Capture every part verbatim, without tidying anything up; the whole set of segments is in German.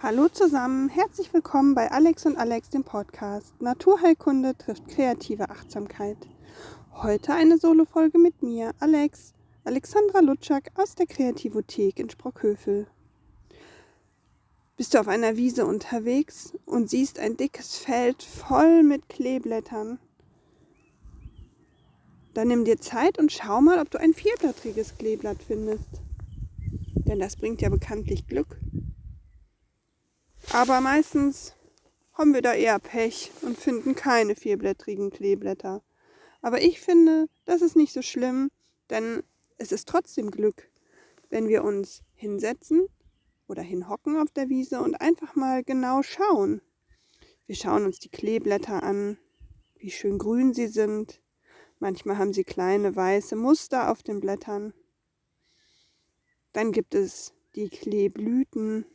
Hallo zusammen, herzlich willkommen bei Alex und Alex, dem Podcast. Naturheilkunde trifft kreative Achtsamkeit. Heute eine Solo-Folge mit mir, Alex, Alexandra Lutschak aus der Kreativothek in Sprockhövel. Bist du auf einer Wiese unterwegs und siehst ein dickes Feld voll mit Kleeblättern? Dann nimm dir Zeit und schau mal, ob du ein vierblättriges Kleeblatt findest. Denn das bringt ja bekanntlich Glück. Aber meistens haben wir da eher Pech und finden keine vierblättrigen Kleeblätter. Aber ich finde, das ist nicht so schlimm, denn es ist trotzdem Glück, wenn wir uns hinsetzen oder hinhocken auf der Wiese und einfach mal genau schauen. Wir schauen uns die Kleeblätter an, wie schön grün sie sind. Manchmal haben sie kleine weiße Muster auf den Blättern. Dann gibt es die Kleeblüten.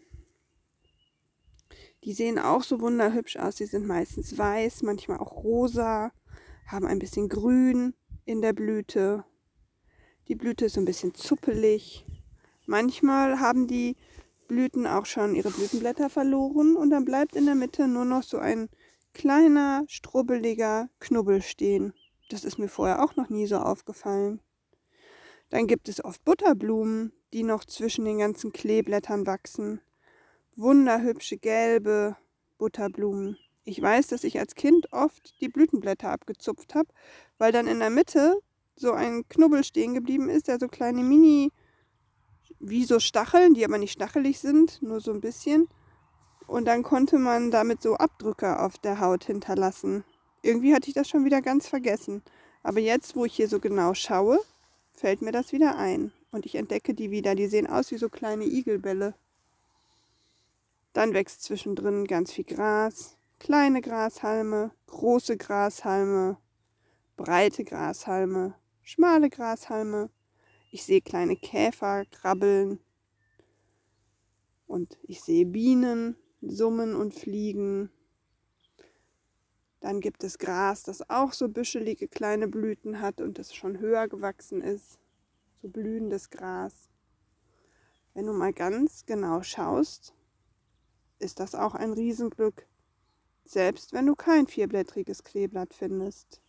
Die sehen auch so wunderhübsch aus. Sie sind meistens weiß, manchmal auch rosa, haben ein bisschen Grün in der Blüte. Die Blüte ist so ein bisschen zuppelig. Manchmal haben die Blüten auch schon ihre Blütenblätter verloren und dann bleibt in der Mitte nur noch so ein kleiner, strubbeliger Knubbel stehen. Das ist mir vorher auch noch nie so aufgefallen. Dann gibt es oft Butterblumen, die noch zwischen den ganzen Kleeblättern wachsen. Wunderhübsche gelbe Butterblumen. Ich weiß, dass ich als Kind oft die Blütenblätter abgezupft habe, weil dann in der Mitte so ein Knubbel stehen geblieben ist, der so kleine Mini, wie so Stacheln, die aber nicht stachelig sind, nur so ein bisschen. Und dann konnte man damit so Abdrücke auf der Haut hinterlassen. Irgendwie hatte ich das schon wieder ganz vergessen. Aber jetzt, wo ich hier so genau schaue, fällt mir das wieder ein. Und ich entdecke die wieder. Die sehen aus wie so kleine Igelbälle. Dann wächst zwischendrin ganz viel Gras, kleine Grashalme, große Grashalme, breite Grashalme, schmale Grashalme. Ich sehe kleine Käfer krabbeln und ich sehe Bienen summen und fliegen. Dann gibt es Gras, das auch so büschelige kleine Blüten hat und das schon höher gewachsen ist, so blühendes Gras. Wenn du mal ganz genau schaust, ist das auch ein Riesenglück, selbst wenn du kein vierblättriges Kleeblatt findest.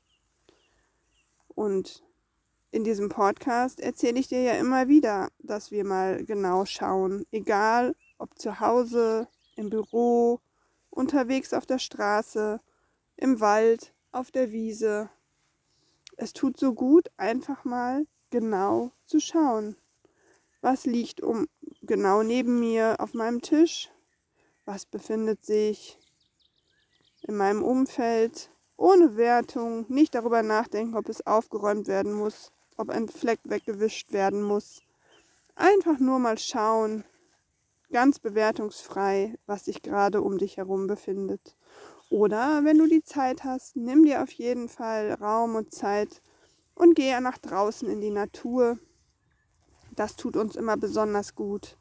Und in diesem Podcast erzähle ich dir ja immer wieder, dass wir mal genau schauen, egal ob zu Hause, im Büro, unterwegs auf der Straße, im Wald, auf der Wiese. Es tut so gut, einfach mal genau zu schauen. Was liegt um genau neben mir auf meinem Tisch? Was befindet sich in meinem Umfeld? Ohne Wertung, nicht darüber nachdenken, ob es aufgeräumt werden muss, ob ein Fleck weggewischt werden muss. Einfach nur mal schauen, ganz bewertungsfrei, was sich gerade um dich herum befindet. Oder wenn du die Zeit hast, nimm dir auf jeden Fall Raum und Zeit und gehe nach draußen in die Natur. Das tut uns immer besonders gut.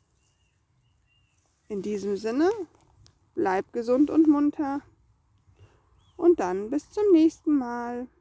In diesem Sinne, bleib gesund und munter und dann bis zum nächsten Mal.